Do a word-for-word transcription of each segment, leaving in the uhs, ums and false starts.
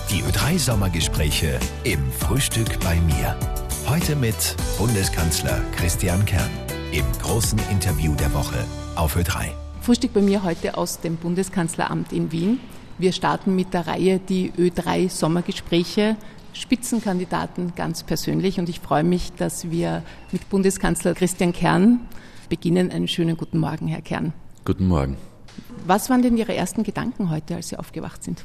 Die Ö drei Sommergespräche im Frühstück bei mir. Heute mit Bundeskanzler Christian Kern im großen Interview der Woche auf Ö drei. Frühstück bei mir heute aus dem Bundeskanzleramt in Wien. Wir starten mit der Reihe die Ö drei Sommergespräche, Spitzenkandidaten ganz persönlich. Und ich freue mich, dass wir mit Bundeskanzler Christian Kern beginnen. Einen schönen guten Morgen, Herr Kern. Guten Morgen. Was waren denn Ihre ersten Gedanken heute, als Sie aufgewacht sind?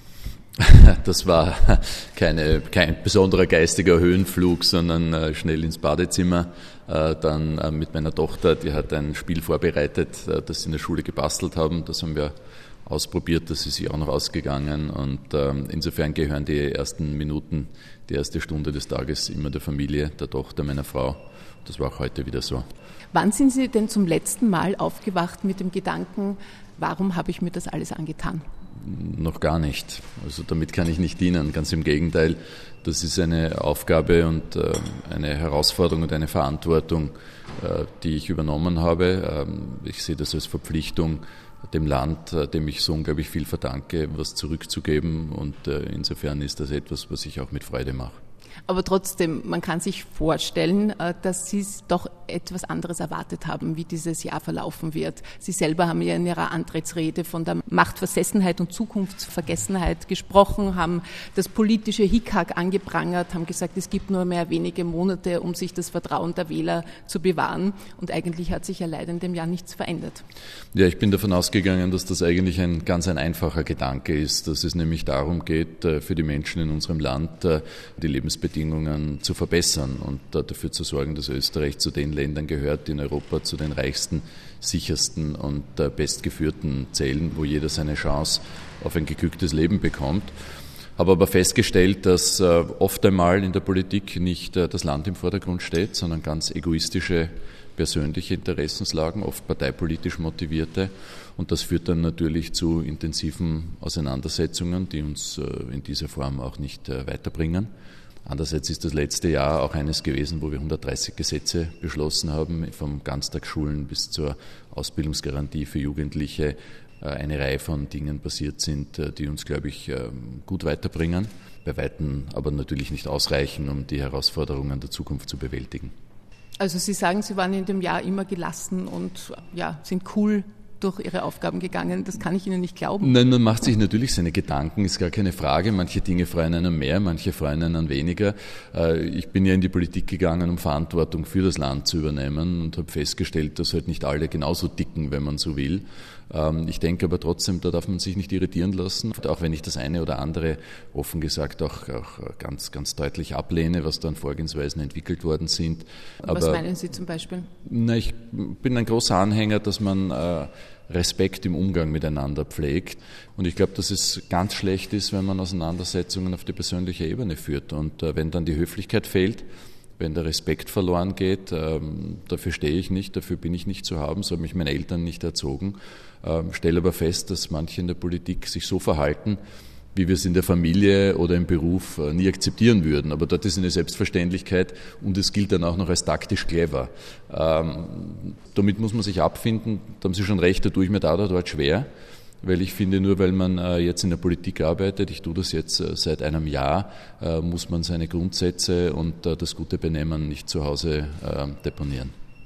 Das war keine, kein besonderer geistiger Höhenflug, sondern äh, schnell ins Badezimmer. Äh, dann äh, mit meiner Tochter, die hat ein Spiel vorbereitet, äh, das sie in der Schule gebastelt haben. Das haben wir ausprobiert, das ist sie auch noch ausgegangen. Und äh, insofern gehören die ersten Minuten, die erste Stunde des Tages immer der Familie, der Tochter, meiner Frau. Das war auch heute wieder so. Wann sind Sie denn zum letzten Mal aufgewacht mit dem Gedanken, warum habe ich mir das alles angetan? Noch gar nicht. Also damit kann ich nicht dienen. Ganz im Gegenteil, das ist eine Aufgabe und äh, eine Herausforderung und eine Verantwortung, äh, die ich übernommen habe. Ähm, ich sehe das als Verpflichtung, dem Land, äh, dem ich so unglaublich viel verdanke, was zurückzugeben. Und äh, insofern ist das etwas, was ich auch mit Freude mache. Aber trotzdem, man kann sich vorstellen, dass Sie doch etwas anderes erwartet haben, wie dieses Jahr verlaufen wird. Sie selber haben ja in Ihrer Antrittsrede von der Machtversessenheit und Zukunftsvergessenheit gesprochen, haben das politische Hickhack angeprangert, haben gesagt, es gibt nur mehr wenige Monate, um sich das Vertrauen der Wähler zu bewahren. Und eigentlich hat sich ja leider in dem Jahr nichts verändert. Ja, ich bin davon ausgegangen, dass das eigentlich ein ganz ein einfacher Gedanke ist, dass es nämlich darum geht, für die Menschen in unserem Land die Lebensbedingungen zu verbessern und dafür zu sorgen, dass Österreich zu den Ländern gehört, die in Europa zu den reichsten, sichersten und bestgeführten zählen, wo jeder seine Chance auf ein geglücktes Leben bekommt. Habe aber festgestellt, dass oft einmal in der Politik nicht das Land im Vordergrund steht, sondern ganz egoistische persönliche Interessenslagen, oft parteipolitisch motivierte. Und das führt dann natürlich zu intensiven Auseinandersetzungen, die uns in dieser Form auch nicht weiterbringen. Andererseits ist das letzte Jahr auch eines gewesen, wo wir hundertdreißig Gesetze beschlossen haben, vom Ganztagsschulen bis zur Ausbildungsgarantie für Jugendliche. Eine Reihe von Dingen passiert sind, die uns, glaube ich, gut weiterbringen, bei Weitem aber natürlich nicht ausreichen, um die Herausforderungen der Zukunft zu bewältigen. Also Sie sagen, Sie waren in dem Jahr immer gelassen und ja, sind cool durch Ihre Aufgaben gegangen. Das kann ich Ihnen nicht glauben. Nein, man macht sich natürlich seine Gedanken, ist gar keine Frage. Manche Dinge freuen einen mehr, manche freuen einen weniger. Ich bin ja in die Politik gegangen, um Verantwortung für das Land zu übernehmen und habe festgestellt, dass halt nicht alle genauso ticken, wenn man so will. Ich denke aber trotzdem, da darf man sich nicht irritieren lassen, auch wenn ich das eine oder andere offen gesagt auch, auch ganz, ganz deutlich ablehne, was da an Vorgehensweisen entwickelt worden sind. Aber, was meinen Sie zum Beispiel? Na, ich bin ein großer Anhänger, dass man äh, Respekt im Umgang miteinander pflegt. Und ich glaube, dass es ganz schlecht ist, wenn man Auseinandersetzungen auf die persönliche Ebene führt. Und äh, wenn dann die Höflichkeit fehlt, wenn der Respekt verloren geht, ähm, dafür stehe ich nicht, dafür bin ich nicht zu haben, so haben mich meine Eltern nicht erzogen. Ähm, stelle aber fest, dass manche in der Politik sich so verhalten, wie wir es in der Familie oder im Beruf äh, nie akzeptieren würden. Aber dort ist eine Selbstverständlichkeit und es gilt dann auch noch als taktisch clever. Ähm, damit muss man sich abfinden, da haben Sie schon recht, da tue ich mir da oder dort schwer. Weil ich finde, nur weil man äh, jetzt in der Politik arbeitet, ich tue das jetzt äh, seit einem Jahr, äh, muss man seine Grundsätze und äh, das gute Benehmen nicht zu Hause äh, deponieren.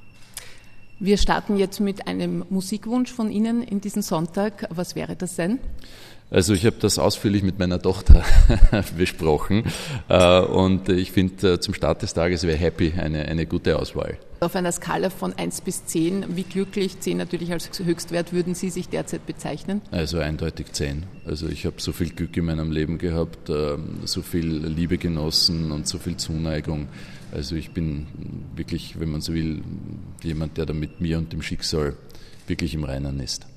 Wir starten jetzt mit einem Musikwunsch von Ihnen in diesen Sonntag. Was wäre das denn? Also ich habe das ausführlich mit meiner Tochter besprochen äh, und ich finde, äh, zum Start des Tages wäre Happy eine, eine gute Auswahl. Auf einer Skala von eins bis zehn, wie glücklich, zehn natürlich als Höchstwert, würden Sie sich derzeit bezeichnen? Also eindeutig zehn. Also ich habe so viel Glück in meinem Leben gehabt, äh, so viel Liebe genossen und so viel Zuneigung. Also ich bin wirklich, wenn man so will, jemand, der da mit mir und dem Schicksal wirklich im Reinen ist.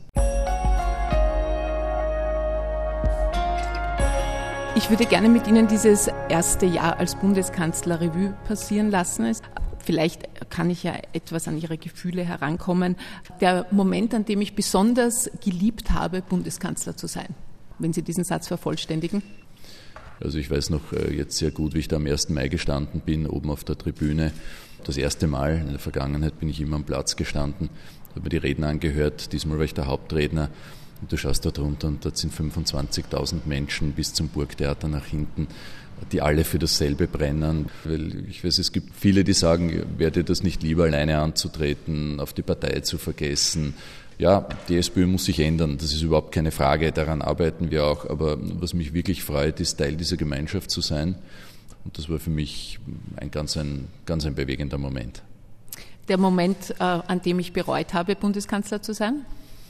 Ich würde gerne mit Ihnen dieses erste Jahr als Bundeskanzler Revue passieren lassen. Vielleicht kann ich ja etwas an Ihre Gefühle herankommen. Der Moment, an dem ich besonders geliebt habe, Bundeskanzler zu sein. Wenn Sie diesen Satz vervollständigen. Also ich weiß noch jetzt sehr gut, wie ich da am ersten Mai gestanden bin, oben auf der Tribüne. Das erste Mal in der Vergangenheit bin ich immer am Platz gestanden, habe mir die Redner angehört. Diesmal war ich der Hauptredner. Und du schaust da drunter und dort sind fünfundzwanzigtausend Menschen bis zum Burgtheater nach hinten, die alle für dasselbe brennen. Weil ich weiß, es gibt viele, die sagen, wäre dir das nicht lieber, alleine anzutreten, auf die Partei zu vergessen. Ja, die SPÖ muss sich ändern, das ist überhaupt keine Frage, daran arbeiten wir auch. Aber was mich wirklich freut, ist Teil dieser Gemeinschaft zu sein. Und das war für mich ein ganz ein, ganz ein bewegender Moment. Der Moment, äh, an dem ich bereut habe, Bundeskanzler zu sein?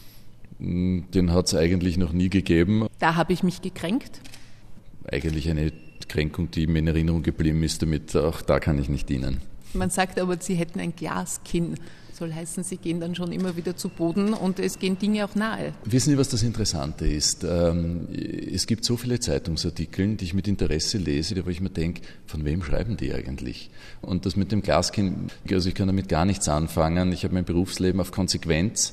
Den hat es eigentlich noch nie gegeben. Da habe ich mich gekränkt? Eigentlich eine Kränkung, die mir in Erinnerung geblieben ist, damit auch da kann ich nicht dienen. Man sagt aber, Sie hätten ein Glaskinn. Soll heißen, Sie gehen dann schon immer wieder zu Boden und es gehen Dinge auch nahe. Wissen Sie, was das Interessante ist? Es gibt so viele Zeitungsartikel, die ich mit Interesse lese, wo ich mir denke, von wem schreiben die eigentlich? Und das mit dem Glaskinn, also ich kann damit gar nichts anfangen. Ich habe mein Berufsleben auf Konsequenz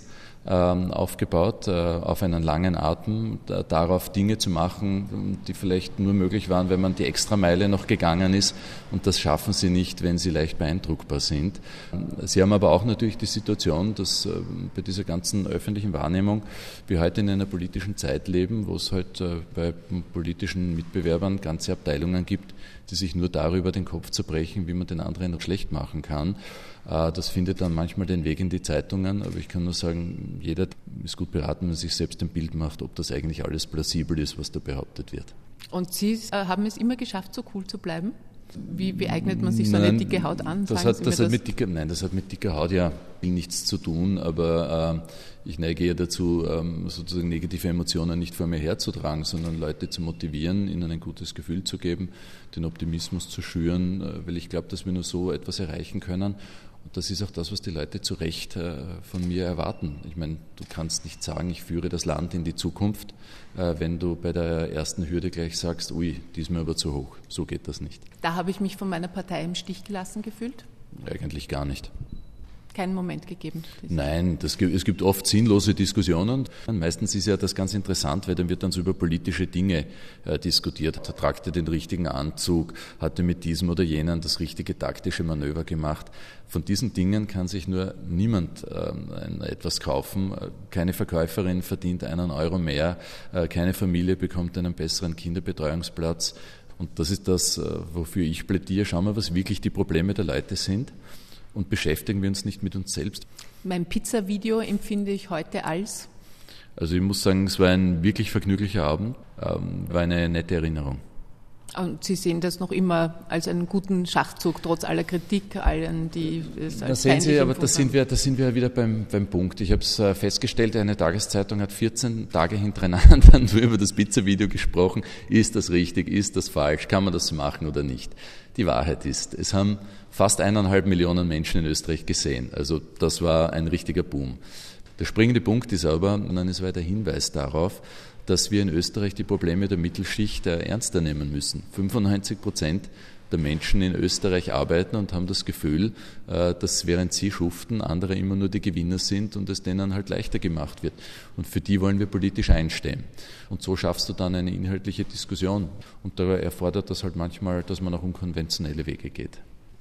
aufgebaut, auf einen langen Atem, darauf Dinge zu machen, die vielleicht nur möglich waren, wenn man die Extrameile noch gegangen ist. Und das schaffen Sie nicht, wenn Sie leicht beeindruckbar sind. Sie haben aber auch natürlich die Situation, dass bei dieser ganzen öffentlichen Wahrnehmung wir heute in einer politischen Zeit leben, wo es halt bei politischen Mitbewerbern ganze Abteilungen gibt, die sich nur darüber den Kopf zerbrechen, wie man den anderen noch schlecht machen kann. Das findet dann manchmal den Weg in die Zeitungen, aber ich kann nur sagen, jeder ist gut beraten, wenn man sich selbst ein Bild macht, ob das eigentlich alles plausibel ist, was da behauptet wird. Und Sie haben es immer geschafft, so cool zu bleiben? Wie, wie eignet man sich so eine Nein, dicke Haut an? Das hat, das hat mit dicker, nein, das hat mit dicker Haut ja nichts zu tun, aber äh, ich neige ja dazu, ähm, sozusagen negative Emotionen nicht vor mir herzutragen, sondern Leute zu motivieren, ihnen ein gutes Gefühl zu geben, den Optimismus zu schüren, äh, weil ich glaube, dass wir nur so etwas erreichen können. Und das ist auch das, was die Leute zu Recht äh, von mir erwarten. Ich meine, du kannst nicht sagen, ich führe das Land in die Zukunft, äh, wenn du bei der ersten Hürde gleich sagst, ui, die ist mir aber zu hoch. So geht das nicht. Da habe ich mich von meiner Partei im Stich gelassen gefühlt? Eigentlich gar nicht. Keinen Moment gegeben? Nein, das, es gibt oft sinnlose Diskussionen. Meistens ist ja das ganz interessant, weil dann wird dann so über politische Dinge äh, diskutiert. Tragt er den richtigen Anzug? Hat er mit diesem oder jenem das richtige taktische Manöver gemacht? Von diesen Dingen kann sich nur niemand äh, etwas kaufen. Keine Verkäuferin verdient einen Euro mehr. Äh, keine Familie bekommt einen besseren Kinderbetreuungsplatz. Und das ist das, äh, wofür ich plädiere. Schauen wir, was wirklich die Probleme der Leute sind. Und beschäftigen wir uns nicht mit uns selbst. Mein Pizza-Video empfinde ich heute als? Also ich muss sagen, es war ein wirklich vergnüglicher Abend, ähm, war eine nette Erinnerung. Und Sie sehen das noch immer als einen guten Schachzug, trotz aller Kritik, allen, die es als da sehen Sie, aber da sind wir, da sind wir wieder beim, beim Punkt. Ich habe es festgestellt, eine Tageszeitung hat vierzehn Tage hintereinander nur über das Pizza-Video gesprochen. Ist das richtig? Ist das falsch? Kann man das machen oder nicht? Die Wahrheit ist, es haben fast eineinhalb Millionen Menschen in Österreich gesehen. Also das war ein richtiger Boom. Der springende Punkt ist aber, und dann ist weiter Hinweis darauf, dass wir in Österreich die Probleme der Mittelschicht ernster nehmen müssen. fünfundneunzig Prozent der Menschen in Österreich arbeiten und haben das Gefühl, dass während sie schuften, andere immer nur die Gewinner sind und es denen halt leichter gemacht wird. Und für die wollen wir politisch einstehen. Und so schaffst du dann eine inhaltliche Diskussion. Und da erfordert das halt manchmal, dass man auch unkonventionelle Wege geht.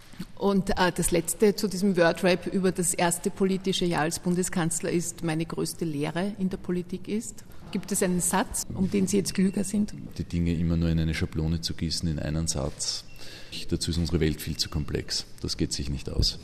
Und äh, das Letzte zu diesem Wordrap über das erste politische Jahr als Bundeskanzler ist, meine größte Lehre in der Politik ist. Gibt es einen Satz, um den Sie jetzt klüger sind? Die Dinge immer nur in eine Schablone zu gießen, in einen Satz. Dazu ist unsere Welt viel zu komplex. Das geht sich nicht aus.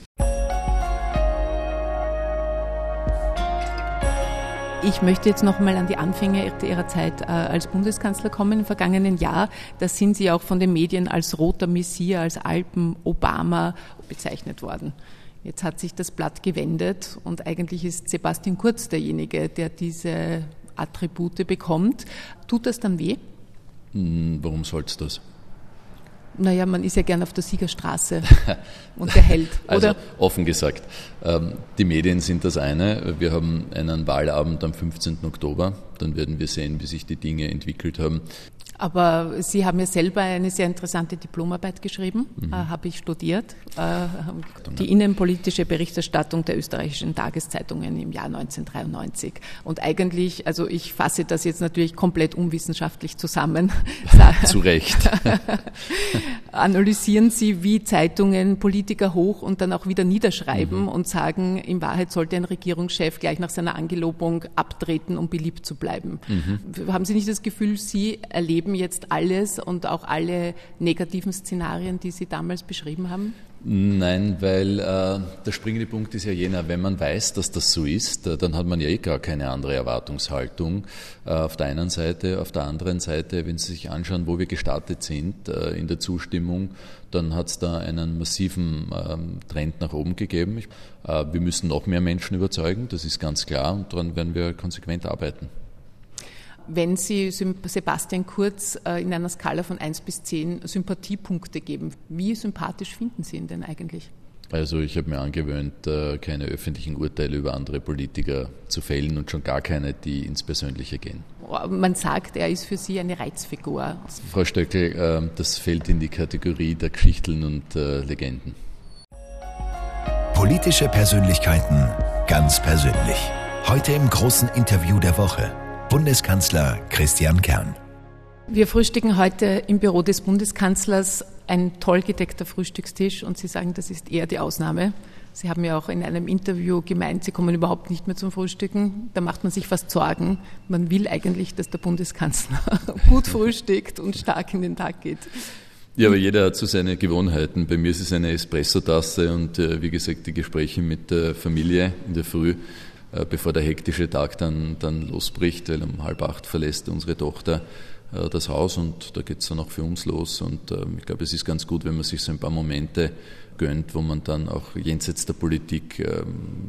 Ich möchte jetzt noch mal an die Anfänge Ihrer Zeit äh, als Bundeskanzler kommen. Im vergangenen Jahr, da sind Sie auch von den Medien als roter Messias, als Alpen-Obama bezeichnet worden. Jetzt hat sich das Blatt gewendet und eigentlich ist Sebastian Kurz derjenige, der diese Attribute bekommt. Tut das dann weh? Warum soll's das? Naja, man ist ja gern auf der Siegerstraße und der Held, oder? Also offen gesagt, die Medien sind das eine. Wir haben einen Wahlabend am fünfzehnten Oktober. Dann werden wir sehen, wie sich die Dinge entwickelt haben. Aber Sie haben ja selber eine sehr interessante Diplomarbeit geschrieben, mhm. äh, habe ich studiert, äh, die innenpolitische Berichterstattung der österreichischen Tageszeitungen im Jahr neunzehnhundertdreiundneunzig. Und eigentlich, also ich fasse das jetzt natürlich komplett unwissenschaftlich zusammen. Zu Recht. analysieren Sie, wie Zeitungen Politiker hoch und dann auch wieder niederschreiben mhm. und sagen, in Wahrheit sollte ein Regierungschef gleich nach seiner Angelobung abtreten, um beliebt zu bleiben. Mhm. Haben Sie nicht das Gefühl, Sie erleben jetzt alles und auch alle negativen Szenarien, die Sie damals beschrieben haben? Nein, weil äh, der springende Punkt ist ja jener, wenn man weiß, dass das so ist, äh, dann hat man ja eh gar keine andere Erwartungshaltung äh, auf der einen Seite. Auf der anderen Seite, wenn Sie sich anschauen, wo wir gestartet sind äh, in der Zustimmung, dann hat es da einen massiven ähm, Trend nach oben gegeben. Ich, äh, wir müssen noch mehr Menschen überzeugen, das ist ganz klar, und daran werden wir konsequent arbeiten. Wenn Sie Sebastian Kurz in einer Skala von eins bis zehn Sympathiepunkte geben, wie sympathisch finden Sie ihn denn eigentlich? Also ich habe mir angewöhnt, keine öffentlichen Urteile über andere Politiker zu fällen und schon gar keine, die ins Persönliche gehen. Man sagt, er ist für Sie eine Reizfigur. Frau Stöckl, das fällt in die Kategorie der Geschichteln und Legenden. Politische Persönlichkeiten ganz persönlich. Heute im großen Interview der Woche. Bundeskanzler Christian Kern. Wir frühstücken heute im Büro des Bundeskanzlers, ein toll gedeckter Frühstückstisch, und Sie sagen, das ist eher die Ausnahme. Sie haben ja auch in einem Interview gemeint, Sie kommen überhaupt nicht mehr zum Frühstücken. Da macht man sich fast Sorgen. Man will eigentlich, dass der Bundeskanzler gut frühstückt und stark in den Tag geht. Ja, aber jeder hat so seine Gewohnheiten. Bei mir ist es eine Espressotasse und äh, wie gesagt die Gespräche mit der Familie in der Früh, bevor der hektische Tag dann, dann losbricht, weil um halb acht verlässt unsere Tochter äh, das Haus und da geht es dann auch für uns los. Und äh, ich glaube, es ist ganz gut, wenn man sich so ein paar Momente gönnt, wo man dann auch jenseits der Politik äh,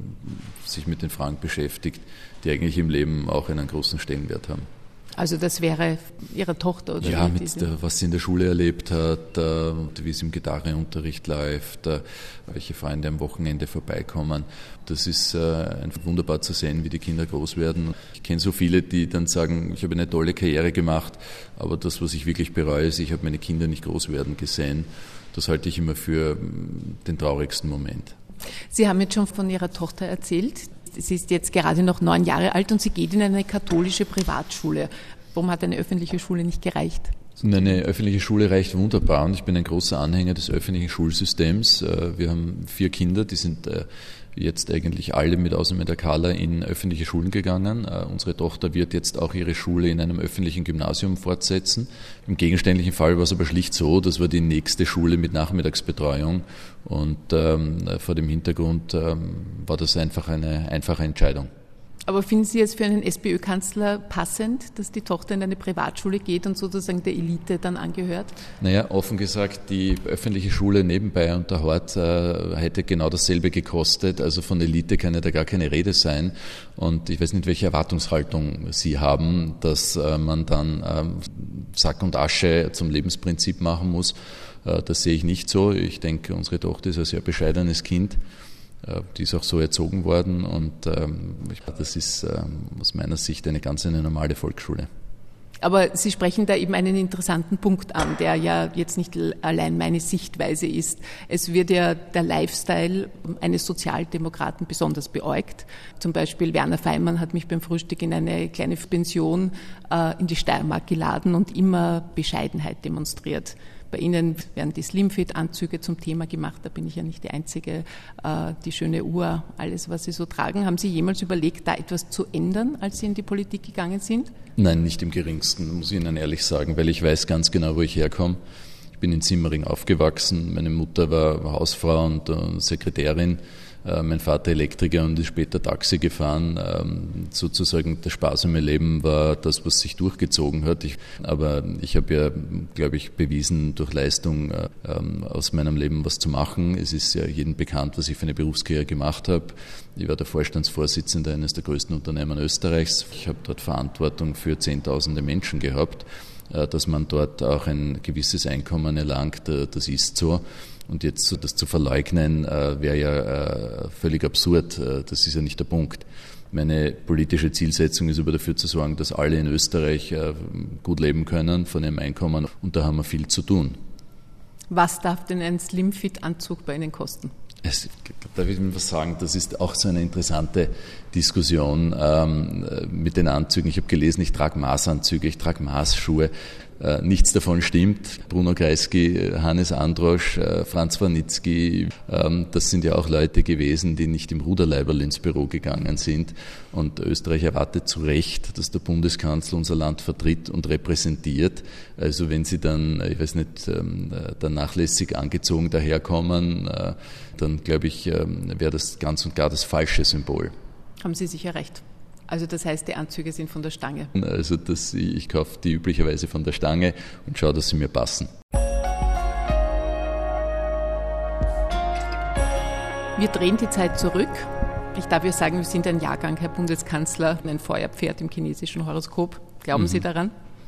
sich mit den Fragen beschäftigt, die eigentlich im Leben auch einen großen Stellenwert haben. Also das wäre Ihre Tochter, oder? Ja, mit der, was sie in der Schule erlebt hat, äh, wie es im Gitarrenunterricht läuft, äh, welche Freunde am Wochenende vorbeikommen. Das ist äh, einfach wunderbar zu sehen, wie die Kinder groß werden. Ich kenne so viele, die dann sagen, ich habe eine tolle Karriere gemacht, aber das, was ich wirklich bereue, ist, ich habe meine Kinder nicht groß werden gesehen. Das halte ich immer für den traurigsten Moment. Sie haben jetzt schon von Ihrer Tochter erzählt. Sie ist jetzt gerade noch neun Jahre alt und sie geht in eine katholische Privatschule. Warum hat eine öffentliche Schule nicht gereicht? Eine öffentliche Schule reicht wunderbar und ich bin ein großer Anhänger des öffentlichen Schulsystems. Wir haben vier Kinder, die sind jetzt eigentlich alle mit Ausnahme der Carla in öffentliche Schulen gegangen. Unsere Tochter wird jetzt auch ihre Schule in einem öffentlichen Gymnasium fortsetzen. Im gegenständlichen Fall war es aber schlicht so, das war die nächste Schule mit Nachmittagsbetreuung und ähm, vor dem Hintergrund ähm, war das einfach eine einfache Entscheidung. Aber finden Sie es für einen SPÖ-Kanzler passend, dass die Tochter in eine Privatschule geht und sozusagen der Elite dann angehört? Naja, offen gesagt, die öffentliche Schule nebenbei und der Hort äh, hätte genau dasselbe gekostet. Also von Elite kann ja da gar keine Rede sein. Und ich weiß nicht, welche Erwartungshaltung Sie haben, dass äh, man dann äh, Sack und Asche zum Lebensprinzip machen muss. Äh, das sehe ich nicht so. Ich denke, unsere Tochter ist ein sehr bescheidenes Kind. Die ist auch so erzogen worden und ähm, das ist ähm, aus meiner Sicht eine ganz eine normale Volksschule. Aber Sie sprechen da eben einen interessanten Punkt an, der ja jetzt nicht allein meine Sichtweise ist. Es wird ja der Lifestyle eines Sozialdemokraten besonders beäugt. Zum Beispiel Werner Feimann hat mich beim Frühstück in eine kleine Pension äh, in die Steiermark geladen und immer Bescheidenheit demonstriert. Bei Ihnen werden die Slimfit-Anzüge zum Thema gemacht, da bin ich ja nicht die Einzige, äh, die schöne Uhr, alles, was Sie so tragen. Haben Sie jemals überlegt, da etwas zu ändern, als Sie in die Politik gegangen sind? Nein, nicht im geringsten, muss ich Ihnen ehrlich sagen, weil ich weiß ganz genau, wo ich herkomme. Ich bin in Simmering aufgewachsen, meine Mutter war Hausfrau und äh, Sekretärin. Mein Vater Elektriker und ist später Taxi gefahren. Sozusagen das sparsame Leben war das, was sich durchgezogen hat. Ich, aber ich habe ja, glaube ich, bewiesen, durch Leistung aus meinem Leben was zu machen. Es ist ja jedem bekannt, was ich für eine Berufskarriere gemacht habe. Ich war der Vorstandsvorsitzende eines der größten Unternehmen Österreichs. Ich habe dort Verantwortung für Zehntausende Menschen gehabt. Dass man dort auch ein gewisses Einkommen erlangt, das ist so. Und jetzt das zu verleugnen, äh, wäre ja äh, völlig absurd. Äh, das ist ja nicht der Punkt. Meine politische Zielsetzung ist aber dafür zu sorgen, dass alle in Österreich äh, gut leben können von ihrem Einkommen. Und da haben wir viel zu tun. Was darf denn ein Slimfit-Anzug bei Ihnen kosten? Es, darf ich Ihnen was sagen? Das ist auch so eine interessante Diskussion ähm, mit den Anzügen. Ich habe gelesen, ich trage Maßanzüge, ich trage Maßschuhe. äh, nichts davon stimmt. Bruno Kreisky, Hannes Androsch, äh, Franz Warnitzky, ähm, das sind ja auch Leute gewesen, die nicht im Ruderleiberl ins Büro gegangen sind. Und Österreich erwartet zu Recht, dass der Bundeskanzler unser Land vertritt und repräsentiert. Also wenn sie dann, ich weiß nicht, ähm, dann nachlässig angezogen daherkommen, äh, dann glaube ich, ähm, wäre das ganz und gar das falsche Symbol. Haben Sie sicher recht. Also das heißt, die Anzüge sind von der Stange. Also das, ich kaufe die üblicherweise von der Stange und schaue, dass sie mir passen. Wir drehen die Zeit zurück. Ich darf ja sagen, wir sind ein Jahrgang, Herr Bundeskanzler, ein Feuerpferd im chinesischen Horoskop. Glauben mhm. Sie daran?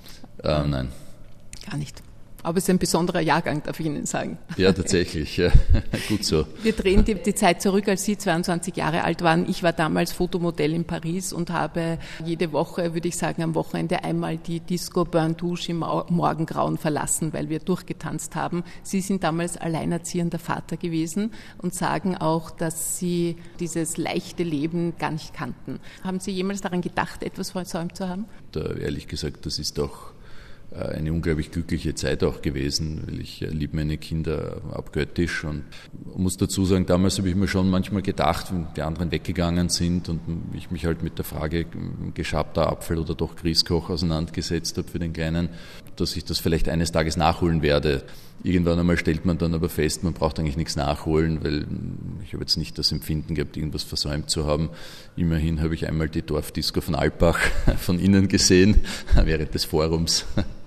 Äh, nein. Gar nicht. Aber es ist ein besonderer Jahrgang, darf ich Ihnen sagen. Ja, tatsächlich. Ja. Gut so. Wir drehen die, die Zeit zurück, als Sie zweiundzwanzig Jahre alt waren. Ich war damals Fotomodell in Paris und habe jede Woche, würde ich sagen, am Wochenende einmal die Disco Bain Douche im Morgengrauen verlassen, weil wir durchgetanzt haben. Sie sind damals alleinerziehender Vater gewesen und sagen auch, dass Sie dieses leichte Leben gar nicht kannten. Haben Sie jemals daran gedacht, etwas versäumt zu haben? Da, ehrlich gesagt, das ist doch eine unglaublich glückliche Zeit auch gewesen, weil ich liebe meine Kinder abgöttisch und muss dazu sagen, damals habe ich mir schon manchmal gedacht, wenn die anderen weggegangen sind und ich mich halt mit der Frage geschabter Apfel oder doch Grießkoch auseinandergesetzt habe für den Kleinen, dass ich das vielleicht eines Tages nachholen werde. Irgendwann einmal stellt man dann aber fest, man braucht eigentlich nichts nachholen, weil ich habe jetzt nicht das Empfinden gehabt, irgendwas versäumt zu haben. Immerhin habe ich einmal die Dorfdisco von Alpbach von innen gesehen, während des Forums.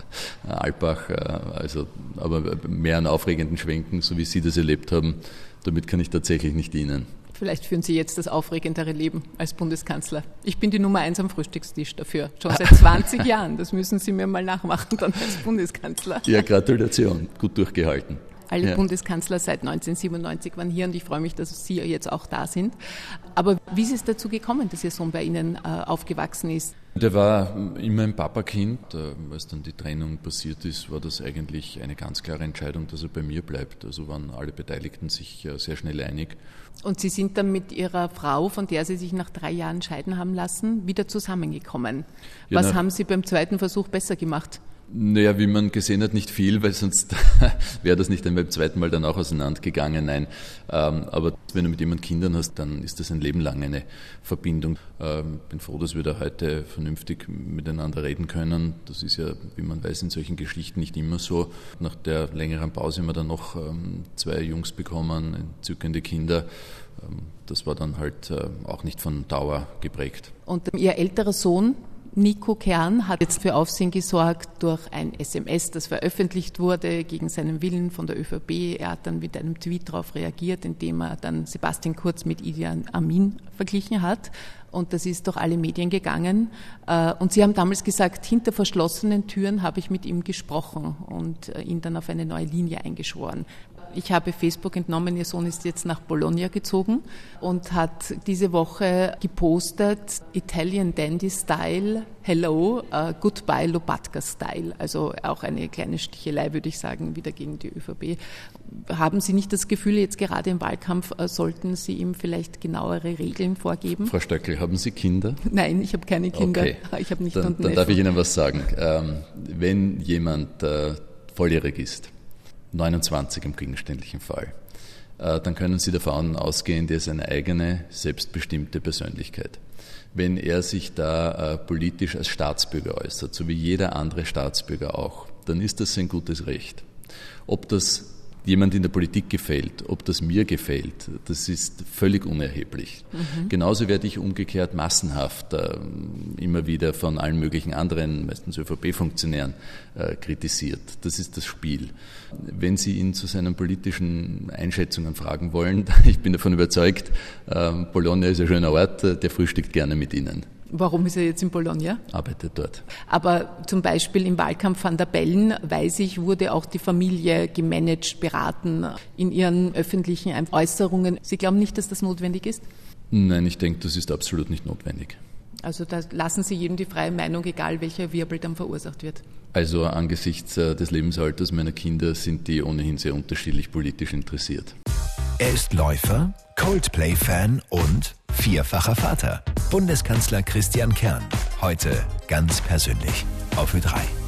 Alpbach, also, aber mehr an aufregenden Schwenken, so wie Sie das erlebt haben, damit kann ich tatsächlich nicht dienen. Vielleicht führen Sie jetzt das aufregendere Leben als Bundeskanzler. Ich bin die Nummer eins am Frühstückstisch dafür, schon seit zwanzig Jahren. Das müssen Sie mir mal nachmachen, dann als Bundeskanzler. Ja, Gratulation, gut durchgehalten. Alle ja. Bundeskanzler seit neunzehnhundertsiebenundneunzig waren hier und ich freue mich, dass Sie jetzt auch da sind. Aber wie ist es dazu gekommen, dass Ihr Sohn bei Ihnen äh, aufgewachsen ist? Der war immer ein Papakind. Als dann die Trennung passiert ist, war das eigentlich eine ganz klare Entscheidung, dass er bei mir bleibt. Also waren alle Beteiligten sich sehr schnell einig. Und Sie sind dann mit Ihrer Frau, von der Sie sich nach drei Jahren scheiden haben lassen, wieder zusammengekommen. Ja, Was haben Sie beim zweiten Versuch besser gemacht? Naja, wie man gesehen hat, nicht viel, weil sonst wäre das nicht dann beim zweiten Mal dann auch auseinandergegangen. Nein, ähm, aber wenn du mit jemandem Kindern hast, dann ist das ein Leben lang eine Verbindung. Ähm, bin froh, dass wir da heute vernünftig miteinander reden können. Das ist ja, wie man weiß, in solchen Geschichten nicht immer so. Nach der längeren Pause haben wir dann noch ähm, zwei Jungs bekommen, entzückende Kinder. Ähm, das war dann halt äh, auch nicht von Dauer geprägt. Und Ihr älterer Sohn, Nico Kern, hat jetzt für Aufsehen gesorgt durch ein S M S, das veröffentlicht wurde gegen seinen Willen von der ÖVP. Er hat dann mit einem Tweet darauf reagiert, indem er dann Sebastian Kurz mit Idi Amin verglichen hat. Und das ist durch alle Medien gegangen. Und Sie haben damals gesagt, hinter verschlossenen Türen habe ich mit ihm gesprochen und ihn dann auf eine neue Linie eingeschworen. Ich habe Facebook entnommen, Ihr Sohn ist jetzt nach Bologna gezogen und hat diese Woche gepostet, Italian Dandy Style, hello, uh, goodbye Lopatka Style. Also auch eine kleine Stichelei, würde ich sagen, wieder gegen die ÖVP. Haben Sie nicht das Gefühl, jetzt gerade im Wahlkampf uh, sollten Sie ihm vielleicht genauere Regeln vorgeben? Frau Stöckl, haben Sie Kinder? Nein, ich habe keine Kinder. Okay. Ich habe nicht dann, dann darf ich Ihnen was sagen. Ähm, wenn jemand äh, volljährig ist, neunundzwanzig im gegenständlichen Fall, äh, dann können Sie davon ausgehen, der ist eine eigene, selbstbestimmte Persönlichkeit. Wenn er sich da äh, politisch als Staatsbürger äußert, so wie jeder andere Staatsbürger auch, dann ist das sein gutes Recht. Ob das jemand in der Politik gefällt, ob das mir gefällt, das ist völlig unerheblich. Mhm. Genauso werde ich umgekehrt massenhaft äh, immer wieder von allen möglichen anderen, meistens ÖVP-Funktionären, äh, kritisiert. Das ist das Spiel. Wenn Sie ihn zu seinen politischen Einschätzungen fragen wollen, ich bin davon überzeugt, äh, Bologna ist ein schöner Ort, der frühstückt gerne mit Ihnen. Warum ist er jetzt in Bologna? Arbeitet dort. Aber zum Beispiel im Wahlkampf Van der Bellen, weiß ich, wurde auch die Familie gemanagt, beraten in ihren öffentlichen Äußerungen. Sie glauben nicht, dass das notwendig ist? Nein, ich denke, das ist absolut nicht notwendig. Also da lassen Sie jedem die freie Meinung, egal welcher Wirbel dann verursacht wird? Also angesichts des Lebensalters meiner Kinder sind die ohnehin sehr unterschiedlich politisch interessiert. Er ist Läufer, Coldplay-Fan und vierfacher Vater. Bundeskanzler Christian Kern. Heute ganz persönlich auf Ö drei.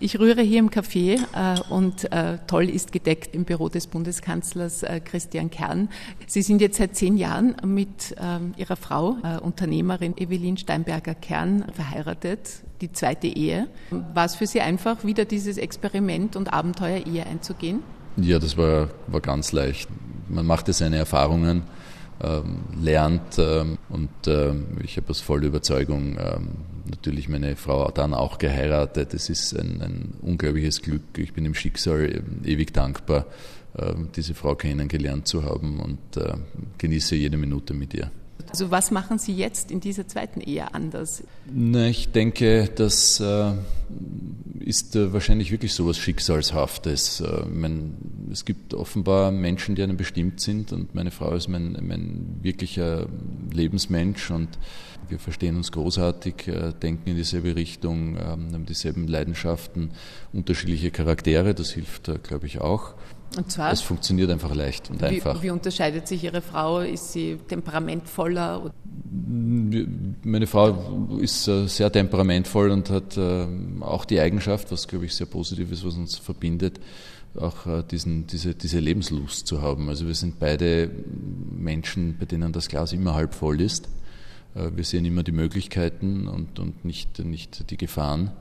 Ich rühre hier im Café äh, und äh, toll ist gedeckt im Büro des Bundeskanzlers äh, Christian Kern. Sie sind jetzt seit zehn Jahren mit ähm, Ihrer Frau, äh, Unternehmerin Evelyn Steinberger-Kern, verheiratet, die zweite Ehe. War es für Sie einfach, wieder dieses Experiment und Abenteuer Ehe einzugehen? Ja, das war, war ganz leicht. Man machte seine Erfahrungen, ähm, lernt ähm, und ähm, ich habe aus voller Überzeugung ähm, natürlich meine Frau dann auch geheiratet. Es ist ein, ein unglaubliches Glück. Ich bin dem Schicksal ewig dankbar, äh, diese Frau kennengelernt zu haben und äh, genieße jede Minute mit ihr. Also was machen Sie jetzt in dieser zweiten Ehe anders? Na, ich denke, das äh, ist äh, wahrscheinlich wirklich so etwas Schicksalshaftes. Äh, mein, es gibt offenbar Menschen, die einem bestimmt sind und meine Frau ist mein, mein wirklicher Lebensmensch und wir verstehen uns großartig, äh, denken in dieselbe Richtung, äh, haben dieselben Leidenschaften, unterschiedliche Charaktere, das hilft, äh, glaube ich, auch. Und zwar? Es funktioniert einfach leicht und einfach. Wie, wie unterscheidet sich Ihre Frau? Ist sie temperamentvoller? Meine Frau ist sehr temperamentvoll und hat auch die Eigenschaft, was glaube ich sehr positiv ist, was uns verbindet, auch diesen, diese, diese Lebenslust zu haben. Also wir sind beide Menschen, bei denen das Glas immer halb voll ist. Wir sehen immer die Möglichkeiten und, und nicht, nicht die Gefahren.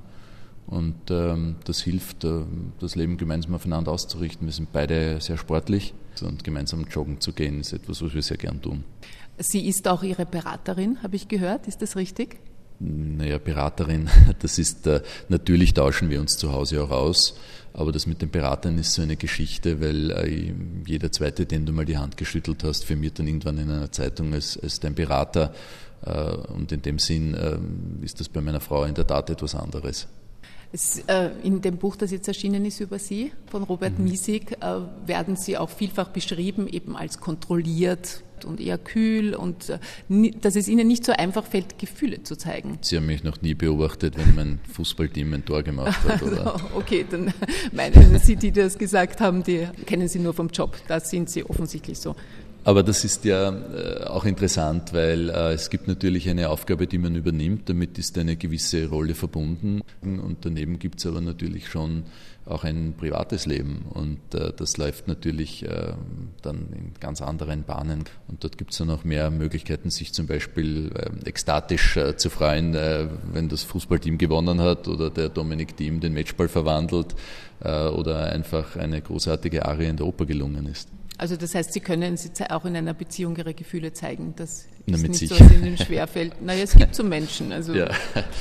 Und ähm, das hilft, äh, das Leben gemeinsam aufeinander auszurichten. Wir sind beide sehr sportlich und gemeinsam joggen zu gehen ist etwas, was wir sehr gern tun. Sie ist auch Ihre Beraterin, habe ich gehört. Ist das richtig? Naja, Beraterin, das ist, äh, natürlich tauschen wir uns zu Hause auch aus, aber das mit den Beratern ist so eine Geschichte, weil äh, jeder Zweite, den du mal die Hand geschüttelt hast, firmiert dann irgendwann in einer Zeitung als, als dein Berater. Äh, und in dem Sinn äh, ist das bei meiner Frau in der Tat etwas anderes. Es, äh, in dem Buch, das jetzt erschienen ist über Sie, von Robert mhm. Miesig, äh, werden Sie auch vielfach beschrieben, eben als kontrolliert und eher kühl und äh, dass es Ihnen nicht so einfach fällt, Gefühle zu zeigen. Sie haben mich noch nie beobachtet, wenn mein Fußballteam ein Tor gemacht hat, oder? Okay, dann meinen Sie, die das gesagt haben, die kennen Sie nur vom Job. Da sind Sie offensichtlich so. Aber das ist ja äh, auch interessant, weil äh, es gibt natürlich eine Aufgabe, die man übernimmt, damit ist eine gewisse Rolle verbunden und daneben gibt es aber natürlich schon auch ein privates Leben und äh, das läuft natürlich äh, dann in ganz anderen Bahnen und dort gibt es dann auch mehr Möglichkeiten, sich zum Beispiel äh, ekstatisch äh, zu freuen, äh, wenn das Fußballteam gewonnen hat oder der Dominik Thiem den Matchball verwandelt äh, oder einfach eine großartige Arie in der Oper gelungen ist. Also das heißt, Sie können auch in einer Beziehung Ihre Gefühle zeigen. Das Na, ist nicht sicher. so, was Ihnen schwerfällt. Naja, es gibt so Menschen. Also ja,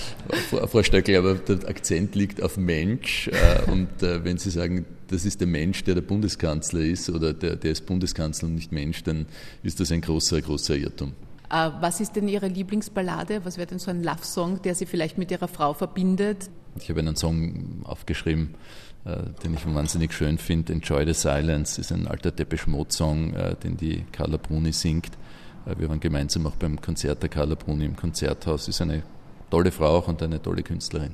Frau Stöckl, aber der Akzent liegt auf Mensch. Äh, und äh, wenn Sie sagen, das ist der Mensch, der der Bundeskanzler ist oder der, der ist Bundeskanzler und nicht Mensch, dann ist das ein großer, großer Irrtum. Äh, was ist denn Ihre Lieblingsballade? Was wäre denn so ein Love-Song, der Sie vielleicht mit Ihrer Frau verbindet? Ich habe einen Song aufgeschrieben, den ich wahnsinnig schön finde. Enjoy the Silence ist ein alter Depeche Mode Song, den die Carla Bruni singt. Wir waren gemeinsam auch beim Konzert der Carla Bruni im Konzerthaus. Sie ist eine tolle Frau auch und eine tolle Künstlerin.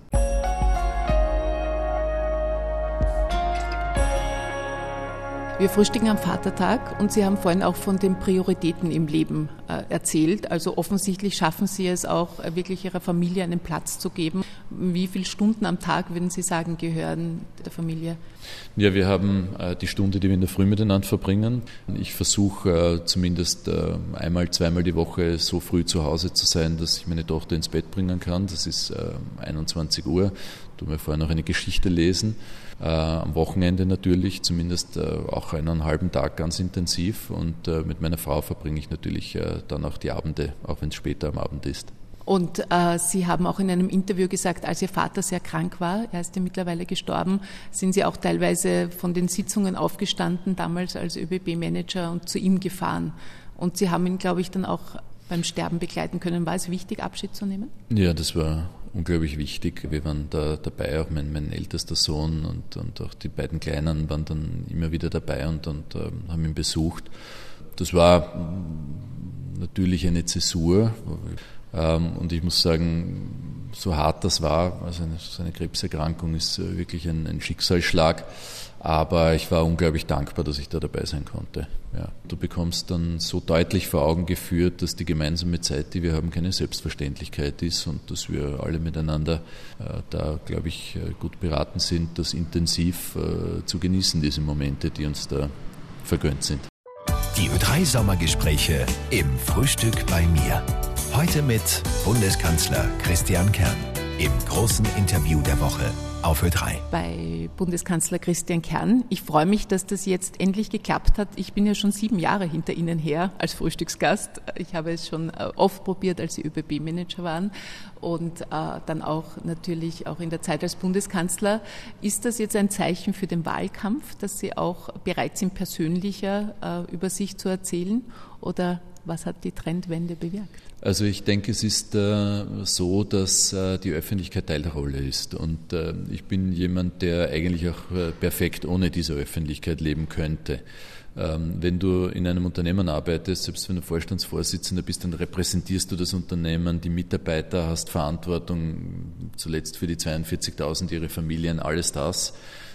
Wir frühstücken am Vatertag und Sie haben vorhin auch von den Prioritäten im Leben äh, erzählt. Also offensichtlich schaffen Sie es auch, äh, wirklich Ihrer Familie einen Platz zu geben. Wie viele Stunden am Tag, würden Sie sagen, gehören der Familie? Ja, wir haben äh, die Stunde, die wir in der Früh miteinander verbringen. Ich versuche äh, zumindest äh, einmal, zweimal die Woche so früh zu Hause zu sein, dass ich meine Tochter ins Bett bringen kann. Das ist äh, einundzwanzig Uhr. Du mir vorher noch eine Geschichte lesen. Äh, am Wochenende natürlich, zumindest äh, auch einen halben Tag ganz intensiv. Und äh, mit meiner Frau verbringe ich natürlich äh, dann auch die Abende, auch wenn es später am Abend ist. Und äh, Sie haben auch in einem Interview gesagt, als Ihr Vater sehr krank war, er ist ja mittlerweile gestorben, sind Sie auch teilweise von den Sitzungen aufgestanden, damals als Ö B B-Manager und zu ihm gefahren. Und Sie haben ihn, glaube ich, dann auch beim Sterben begleiten können. War es wichtig, Abschied zu nehmen? Ja, das war unglaublich wichtig. Wir waren da dabei, auch mein, mein ältester Sohn und, und auch die beiden Kleinen waren dann immer wieder dabei und, und äh, haben ihn besucht. Das war natürlich eine Zäsur. Und ich muss sagen, so hart das war, also eine, so eine Krebserkrankung ist wirklich ein, ein Schicksalsschlag, aber ich war unglaublich dankbar, dass ich da dabei sein konnte. Ja. Du bekommst dann so deutlich vor Augen geführt, dass die gemeinsame Zeit, die wir haben, keine Selbstverständlichkeit ist und dass wir alle miteinander äh, da, glaube ich, gut beraten sind, das intensiv äh, zu genießen, diese Momente, die uns da vergönnt sind. Die Ö drei Sommergespräche im Frühstück bei mir. Heute mit Bundeskanzler Christian Kern im großen Interview der Woche auf Ö drei. Bei Bundeskanzler Christian Kern. Ich freue mich, dass das jetzt endlich geklappt hat. Ich bin ja schon sieben Jahre hinter Ihnen her als Frühstücksgast. Ich habe es schon oft probiert, als Sie ÖBB-Manager waren und äh, dann auch natürlich auch in der Zeit als Bundeskanzler. Ist das jetzt ein Zeichen für den Wahlkampf, dass Sie auch bereit sind, persönlicher äh, über sich zu erzählen? Oder was hat die Trendwende bewirkt? Also ich denke, es ist äh, so, dass äh, die Öffentlichkeit Teil der Rolle ist. Und äh, ich bin jemand, der eigentlich auch äh, perfekt ohne diese Öffentlichkeit leben könnte. Ähm, wenn du in einem Unternehmen arbeitest, selbst wenn du Vorstandsvorsitzender bist, dann repräsentierst du das Unternehmen, die Mitarbeiter, hast Verantwortung, zuletzt für die zweiundvierzigtausend, ihre Familien, alles das.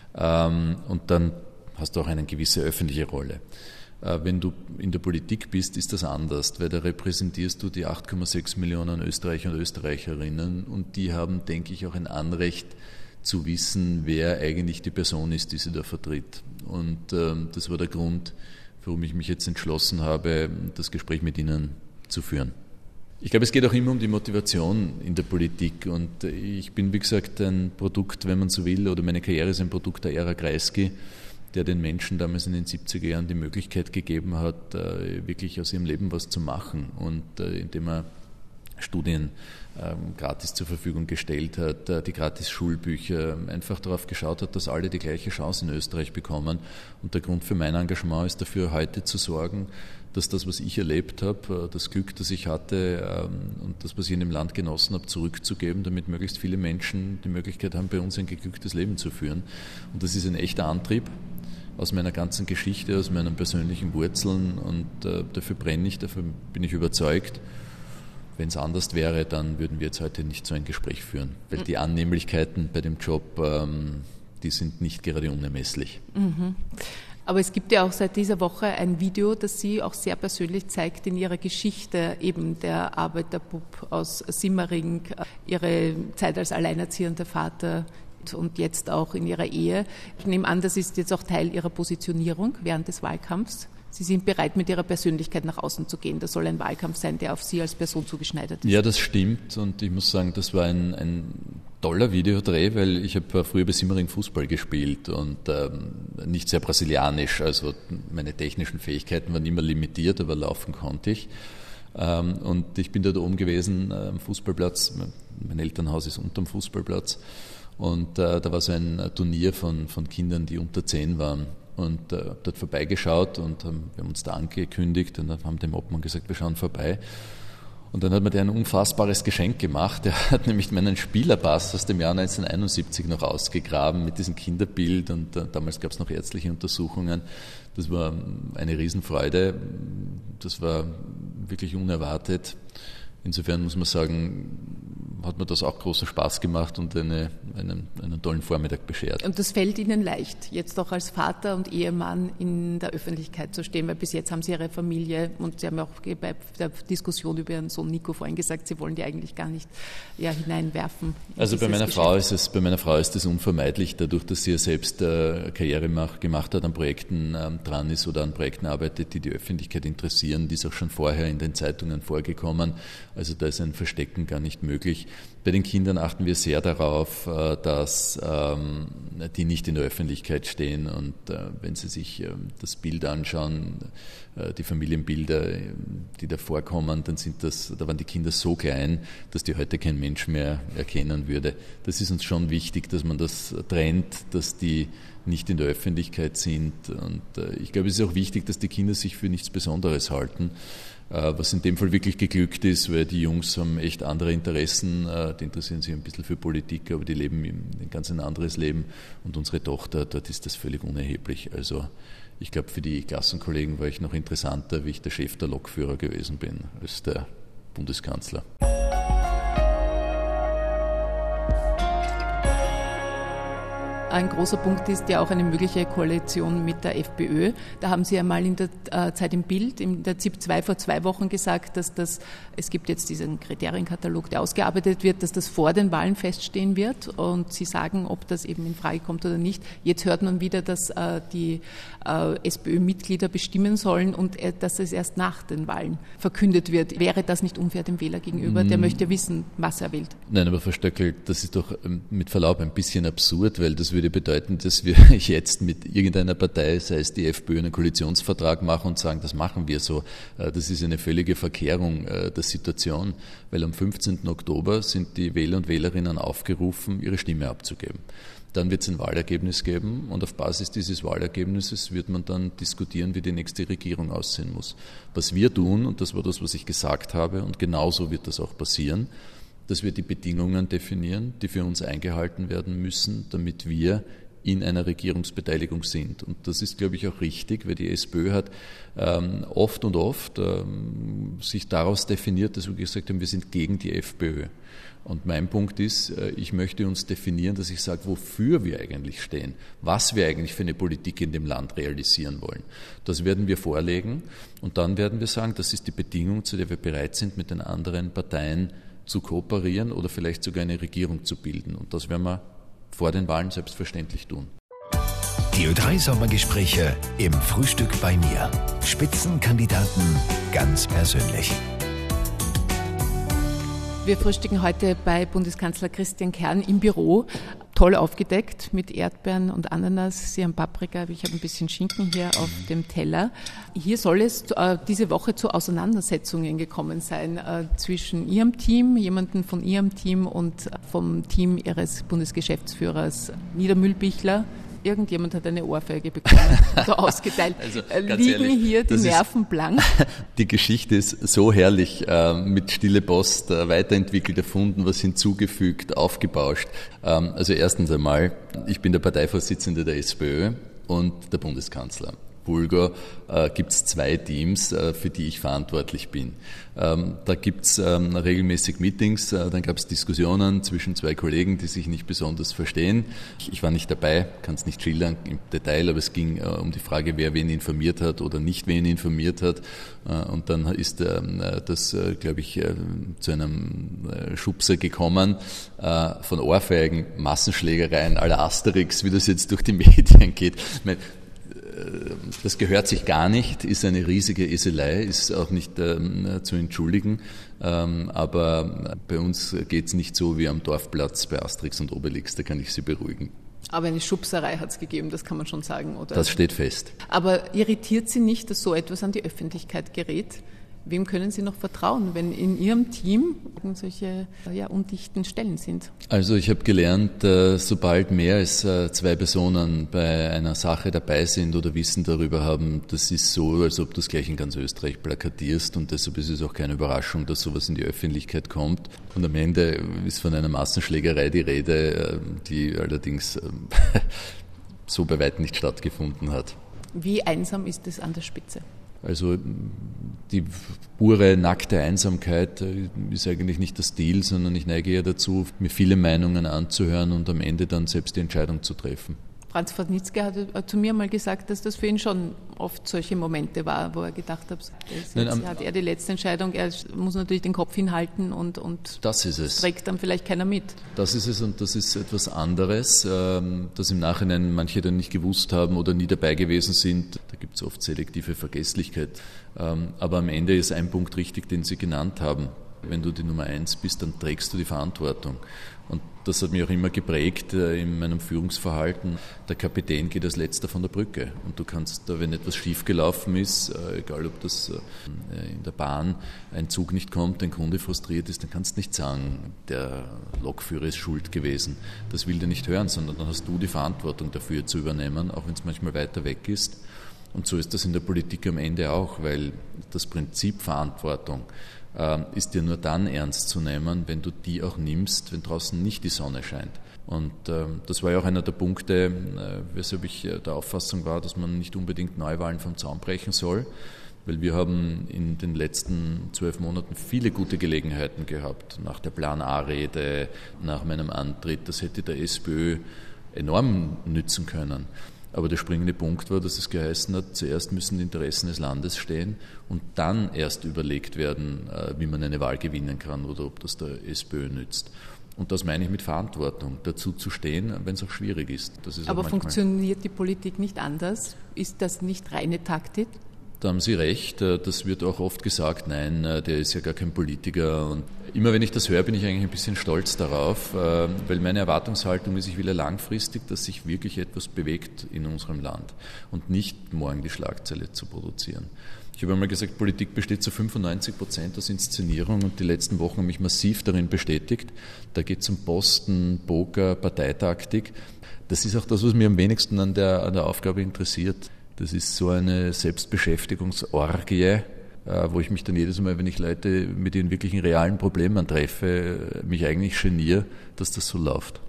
Ähm, und dann hast du auch eine gewisse öffentliche Rolle. Wenn du in der Politik bist, ist das anders, weil da repräsentierst du die acht Komma sechs Millionen Österreicher und Österreicherinnen und die haben, denke ich, auch ein Anrecht zu wissen, wer eigentlich die Person ist, die sie da vertritt. Und äh, das war der Grund, warum ich mich jetzt entschlossen habe, das Gespräch mit Ihnen zu führen. Ich glaube, es geht auch immer um die Motivation in der Politik und ich bin, wie gesagt, ein Produkt, wenn man so will, oder meine Karriere ist ein Produkt der Ära Kreisky, der den Menschen damals in den siebziger Jahren die Möglichkeit gegeben hat, wirklich aus ihrem Leben was zu machen und indem er Studien gratis zur Verfügung gestellt hat, die gratis Schulbücher, einfach darauf geschaut hat, dass alle die gleiche Chance in Österreich bekommen. Und der Grund für mein Engagement ist dafür, heute zu sorgen, dass das, was ich erlebt habe, das Glück, das ich hatte und das, was ich in dem Land genossen habe, zurückzugeben, damit möglichst viele Menschen die Möglichkeit haben, bei uns ein geglücktes Leben zu führen. Und das ist ein echter Antrieb aus meiner ganzen Geschichte, aus meinen persönlichen Wurzeln und äh, dafür brenne ich, dafür bin ich überzeugt. Wenn es anders wäre, dann würden wir jetzt heute nicht so ein Gespräch führen, weil die Annehmlichkeiten bei dem Job, ähm, die sind nicht gerade unermesslich. Mhm. Aber es gibt ja auch seit dieser Woche ein Video, das Sie auch sehr persönlich zeigt in Ihrer Geschichte, eben der Arbeiterbub aus Simmering, Ihre Zeit als alleinerziehender Vater und jetzt auch in Ihrer Ehe. Ich nehme an, das ist jetzt auch Teil Ihrer Positionierung während des Wahlkampfs. Sie sind bereit, mit Ihrer Persönlichkeit nach außen zu gehen. Das soll ein Wahlkampf sein, der auf Sie als Person zugeschneidert ist. Ja, das stimmt und ich muss sagen, das war ein, ein toller Videodreh, weil ich habe früher bei Simmering Fußball gespielt und ähm, nicht sehr brasilianisch, also meine technischen Fähigkeiten waren immer limitiert, aber laufen konnte ich. Ähm, und ich bin dort oben gewesen am äh, Fußballplatz, mein Elternhaus ist unterm Fußballplatz. Und äh, da war so ein Turnier von, von Kindern, die unter zehn waren. Und äh, dort vorbeigeschaut und haben, wir haben uns da angekündigt und dann haben dem Obmann gesagt, wir schauen vorbei. Und dann hat mir der ein unfassbares Geschenk gemacht. Er hat nämlich meinen Spielerpass aus dem Jahr neunzehnhunderteinundsiebzig noch ausgegraben mit diesem Kinderbild und äh, damals gab es noch ärztliche Untersuchungen. Das war eine Riesenfreude. Das war wirklich unerwartet. Insofern muss man sagen, hat mir das auch großen Spaß gemacht und eine, einen, einen tollen Vormittag beschert. Und das fällt Ihnen leicht, jetzt auch als Vater und Ehemann in der Öffentlichkeit zu stehen, weil bis jetzt haben Sie Ihre Familie und Sie haben auch bei der Diskussion über Ihren Sohn Nico vorhin gesagt, Sie wollen die eigentlich gar nicht ja, hineinwerfen. Also bei meiner, Geschäft. Frau ist es, bei meiner Frau ist es unvermeidlich, dadurch, dass sie ja selbst äh, Karriere mach, gemacht hat, an Projekten ähm, dran ist oder an Projekten arbeitet, die die Öffentlichkeit interessieren. Die ist auch schon vorher in den Zeitungen vorgekommen. Also da ist ein Verstecken gar nicht möglich. Bei den Kindern achten wir sehr darauf, dass ähm, die nicht in der Öffentlichkeit stehen und äh, wenn Sie sich äh, das Bild anschauen, äh, die Familienbilder, die da vorkommen, dann sind das, da waren die Kinder so klein, dass die heute kein Mensch mehr erkennen würde. Das ist uns schon wichtig, dass man das trennt, dass die nicht in der Öffentlichkeit sind und äh, ich glaube, es ist auch wichtig, dass die Kinder sich für nichts Besonderes halten. Was in dem Fall wirklich geglückt ist, weil die Jungs haben echt andere Interessen, die interessieren sich ein bisschen für Politik, aber die leben ein ganz ein anderes Leben und unsere Tochter, dort ist das völlig unerheblich. Also ich glaube, für die Klassenkollegen war ich noch interessanter, wie ich der Chef der Lokführer gewesen bin, als der Bundeskanzler. ein großer Punkt ist ja auch eine mögliche Koalition mit der FPÖ. Da haben Sie einmal in der äh, Zeit im Bild, in der Z I P zwei vor zwei Wochen gesagt, dass das, es gibt jetzt diesen Kriterienkatalog, der ausgearbeitet wird, dass das vor den Wahlen feststehen wird und Sie sagen, ob das eben in Frage kommt oder nicht. Jetzt hört man wieder, dass äh, die äh, SPÖ-Mitglieder bestimmen sollen und äh, dass es erst nach den Wahlen verkündet wird. Wäre das nicht unfair dem Wähler gegenüber? Der möchte wissen, was er wählt. Nein, aber Frau Stöckl, das ist doch mit Verlaub ein bisschen absurd, weil das würde bedeuten, dass wir jetzt mit irgendeiner Partei, sei es die FPÖ, einen Koalitionsvertrag machen und sagen, das machen wir so. Das ist eine völlige Verkehrung der Situation, weil am fünfzehnten Oktober sind die Wähler und Wählerinnen aufgerufen, ihre Stimme abzugeben. Dann wird es ein Wahlergebnis geben und auf Basis dieses Wahlergebnisses wird man dann diskutieren, wie die nächste Regierung aussehen muss. Was wir tun, und das war das, was ich gesagt habe, und genauso wird das auch passieren, dass wir die Bedingungen definieren, die für uns eingehalten werden müssen, damit wir in einer Regierungsbeteiligung sind. Und das ist, glaube ich, auch richtig, weil die SPÖ hat ähm, oft und oft ähm, sich daraus definiert, dass wir gesagt haben, wir sind gegen die FPÖ. Und mein Punkt ist, ich möchte uns definieren, dass ich sage, wofür wir eigentlich stehen, was wir eigentlich für eine Politik in dem Land realisieren wollen. Das werden wir vorlegen und dann werden wir sagen, das ist die Bedingung, zu der wir bereit sind, mit den anderen Parteien zu kooperieren oder vielleicht sogar eine Regierung zu bilden. Und das werden wir vor den Wahlen selbstverständlich tun. Die Ö drei Sommergespräche im Frühstück bei mir. Spitzenkandidaten ganz persönlich. Wir frühstücken heute bei Bundeskanzler Christian Kern im Büro. Toll aufgedeckt mit Erdbeeren und Ananas. Sie haben Paprika, ich habe ein bisschen Schinken hier auf dem Teller. Hier soll es äh, diese Woche zu Auseinandersetzungen gekommen sein äh, zwischen Ihrem Team, jemanden von Ihrem Team und vom Team Ihres Bundesgeschäftsführers Niedermühlbichler. Irgendjemand hat eine Ohrfeige bekommen, so ausgeteilt. Also, liegen ehrlich, hier die Nerven blank? Die Geschichte ist so herrlich, äh, mit Stille Post äh, weiterentwickelt, erfunden, was hinzugefügt, aufgebauscht. Ähm, also erstens einmal, ich bin der Parteivorsitzende der SPÖ und der Bundeskanzler. Bulgar äh, gibt es zwei Teams, äh, für die ich verantwortlich bin. Ähm, da gibt es ähm, regelmäßig Meetings, äh, dann gab es Diskussionen zwischen zwei Kollegen, die sich nicht besonders verstehen. Ich, ich war nicht dabei, kann es nicht schildern im Detail, aber es ging äh, um die Frage, wer wen informiert hat oder nicht wen informiert hat. Äh, und dann ist äh, das, äh, glaube ich, äh, zu einem äh, Schubser gekommen, äh, von Ohrfeigen, Massenschlägereien à la Asterix, wie das jetzt durch die Medien geht. Ich meine, das gehört sich gar nicht, ist eine riesige Eselei, ist auch nicht ähm, zu entschuldigen, ähm, aber bei uns geht es nicht so wie am Dorfplatz bei Asterix und Obelix, da kann ich Sie beruhigen. Aber eine Schubserei hat es gegeben, das kann man schon sagen, oder? Das steht fest. Aber irritiert Sie nicht, dass so etwas an die Öffentlichkeit gerät? Wem können Sie noch vertrauen, wenn in Ihrem Team solche ja, undichten Stellen sind? Also ich habe gelernt, sobald mehr als zwei Personen bei einer Sache dabei sind oder Wissen darüber haben, das ist so, als ob du es gleich in ganz Österreich plakatierst und deshalb ist es auch keine Überraschung, dass sowas in die Öffentlichkeit kommt. Und am Ende ist von einer Massenschlägerei die Rede, die allerdings so bei weitem nicht stattgefunden hat. Wie einsam ist es an der Spitze? Also die pure, nackte Einsamkeit ist eigentlich nicht das Ziel, sondern ich neige eher dazu, mir viele Meinungen anzuhören und am Ende dann selbst die Entscheidung zu treffen. Franz Warnitzky hat zu mir mal gesagt, dass das für ihn schon oft solche Momente war, wo er gedacht hat, jetzt Nein, am, hat er die letzte Entscheidung, er muss natürlich den Kopf hinhalten und, und das ist es. Trägt dann vielleicht keiner mit. Das ist es und das ist etwas anderes, das im Nachhinein manche dann nicht gewusst haben oder nie dabei gewesen sind. Da gibt es oft selektive Vergesslichkeit. Aber am Ende ist ein Punkt richtig, den Sie genannt haben. Wenn du die Nummer eins bist, dann trägst du die Verantwortung. Und das hat mich auch immer geprägt in meinem Führungsverhalten. Der Kapitän geht als letzter von der Brücke. Und du kannst, wenn etwas schiefgelaufen ist, egal ob das in der Bahn ein Zug nicht kommt, ein Kunde frustriert ist, dann kannst du nicht sagen, der Lokführer ist schuld gewesen. Das will der nicht hören, sondern dann hast du die Verantwortung dafür zu übernehmen, auch wenn es manchmal weiter weg ist. Und so ist das in der Politik am Ende auch, weil das Prinzip Verantwortung ist dir nur dann ernst zu nehmen, wenn du die auch nimmst, wenn draußen nicht die Sonne scheint. Und äh, das war ja auch einer der Punkte, äh, weshalb ich äh, der Auffassung war, dass man nicht unbedingt Neuwahlen vom Zaun brechen soll, weil wir haben in den letzten zwölf Monaten viele gute Gelegenheiten gehabt, nach der Plan-A-Rede, nach meinem Antritt. Das hätte der SPÖ enorm nützen können. Aber der springende Punkt war, dass es geheißen hat, zuerst müssen die Interessen des Landes stehen und dann erst überlegt werden, wie man eine Wahl gewinnen kann oder ob das der SPÖ nützt. Und das meine ich mit Verantwortung, dazu zu stehen, wenn es auch schwierig ist. Das ist Aber auch funktioniert die Politik nicht anders? Ist das nicht reine Taktik? Da haben Sie recht, das wird auch oft gesagt, nein, der ist ja gar kein Politiker. Und immer wenn ich das höre, bin ich eigentlich ein bisschen stolz darauf, weil meine Erwartungshaltung ist, ich will ja langfristig, dass sich wirklich etwas bewegt in unserem Land und nicht morgen die Schlagzeile zu produzieren. Ich habe einmal gesagt, Politik besteht zu fünfundneunzig Prozent aus Inszenierung und die letzten Wochen haben mich massiv darin bestätigt. Da geht es um Posten, Poker, Parteitaktik. Das ist auch das, was mir am wenigsten an der, an der Aufgabe interessiert. Das ist so eine Selbstbeschäftigungsorgie, wo ich mich dann jedes Mal, wenn ich Leute mit ihren wirklichen realen Problemen treffe, mich eigentlich geniere, dass das so läuft.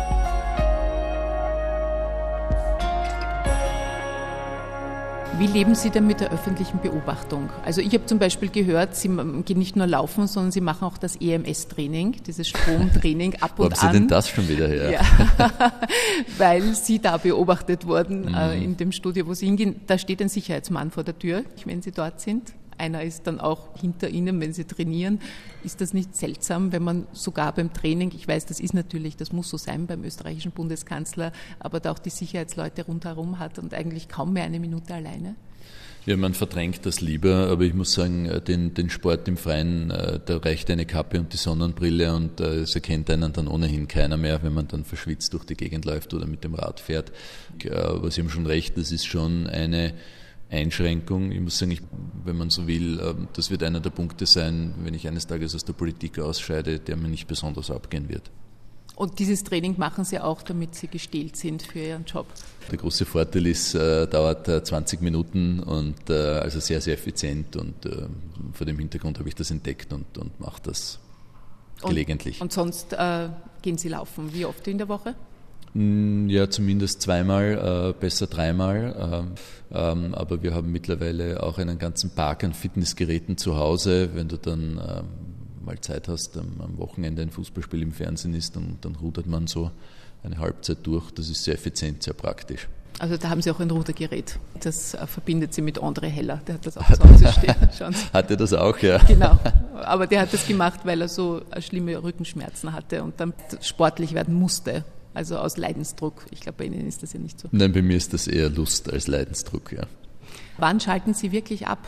Wie leben Sie denn mit der öffentlichen Beobachtung? Also ich habe zum Beispiel gehört, Sie gehen nicht nur laufen, sondern Sie machen auch das E M S-Training, dieses Stromtraining ab und an. Wo haben Sie denn das schon wieder her? Ja, weil Sie da beobachtet wurden Mhm. äh, in dem Studio, wo Sie hingehen. Da steht ein Sicherheitsmann vor der Tür, wenn Sie dort sind. Einer ist dann auch hinter Ihnen, wenn Sie trainieren. Ist das nicht seltsam, wenn man sogar beim Training, ich weiß, das ist natürlich, das muss so sein beim österreichischen Bundeskanzler, aber da auch die Sicherheitsleute rundherum hat und eigentlich kaum mehr eine Minute alleine? Ja, man verdrängt das lieber, aber ich muss sagen, den, den Sport im Freien, da reicht eine Kappe und die Sonnenbrille und es erkennt einen dann ohnehin keiner mehr, wenn man dann verschwitzt durch die Gegend läuft oder mit dem Rad fährt. Aber Sie haben schon recht, das ist schon eine Einschränkung. Ich muss sagen, ich, wenn man so will, das wird einer der Punkte sein, wenn ich eines Tages aus der Politik ausscheide, der mir nicht besonders abgehen wird. Und dieses Training machen Sie auch, damit Sie gestählt sind für Ihren Job? Der große Vorteil ist, äh, dauert äh, zwanzig Minuten und äh, also sehr, sehr effizient und äh, vor dem Hintergrund habe ich das entdeckt und, und mache das und, gelegentlich. Und sonst äh, gehen Sie laufen? Wie oft in der Woche? Ja, zumindest zweimal, äh, besser dreimal. Äh, ähm, aber wir haben mittlerweile auch einen ganzen Park an Fitnessgeräten zu Hause. Wenn du dann äh, mal Zeit hast, ähm, am Wochenende ein Fußballspiel im Fernsehen ist, dann, dann rudert man so eine Halbzeit durch. Das ist sehr effizient, sehr praktisch. Also da haben Sie auch ein Rudergerät. Das äh, verbindet Sie mit André Heller. Der hat das auch zu Hause stehen. Schauen Sie. Hat er das auch, ja? Genau. Aber der hat das gemacht, weil er so schlimme Rückenschmerzen hatte und dann sportlich werden musste. Also aus Leidensdruck. Ich glaube, bei Ihnen ist das ja nicht so. Nein, bei mir ist das eher Lust als Leidensdruck, ja. Wann schalten Sie wirklich ab?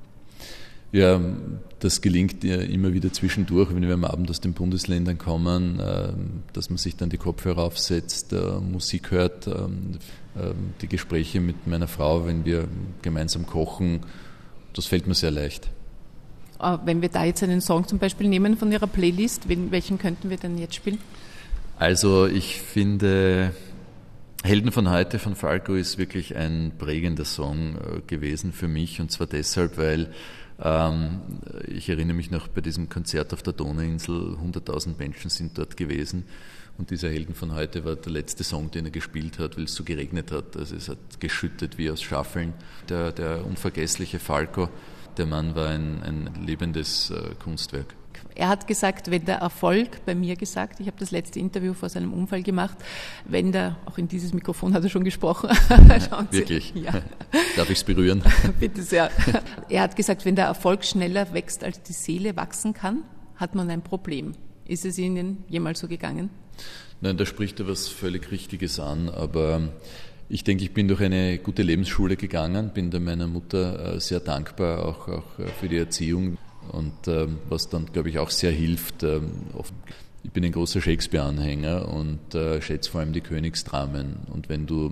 Ja, das gelingt ja immer wieder zwischendurch, wenn wir am Abend aus den Bundesländern kommen, dass man sich dann die Kopfhörer aufsetzt, Musik hört, die Gespräche mit meiner Frau, wenn wir gemeinsam kochen, das fällt mir sehr leicht. Wenn wir da jetzt einen Song zum Beispiel nehmen von Ihrer Playlist, welchen könnten wir denn jetzt spielen? Also ich finde, Helden von heute von Falco ist wirklich ein prägender Song gewesen für mich und zwar deshalb, weil ähm, ich erinnere mich noch bei diesem Konzert auf der Donauinsel, hunderttausend Menschen sind dort gewesen und dieser Helden von heute war der letzte Song, den er gespielt hat, weil es so geregnet hat, also es hat geschüttet wie aus Schaffeln. Der, der unvergessliche Falco, der Mann war ein, ein lebendes äh, Kunstwerk. Er hat gesagt, wenn der Erfolg, bei mir gesagt, ich habe das letzte Interview vor seinem Unfall gemacht, wenn der, auch in dieses Mikrofon hat er schon gesprochen. Schauen Sie. Wirklich? Ja. Darf ich es berühren? Bitte sehr. Er hat gesagt, wenn der Erfolg schneller wächst, als die Seele wachsen kann, hat man ein Problem. Ist es Ihnen jemals so gegangen? Nein, da spricht er was völlig Richtiges an, aber ich denke, ich bin durch eine gute Lebensschule gegangen, bin da meiner Mutter sehr dankbar, auch, auch für die Erziehung. Und ähm, was dann, glaube ich, auch sehr hilft, ähm, oft, ich bin ein großer Shakespeare-Anhänger und äh, schätze vor allem die Königsdramen. Und wenn du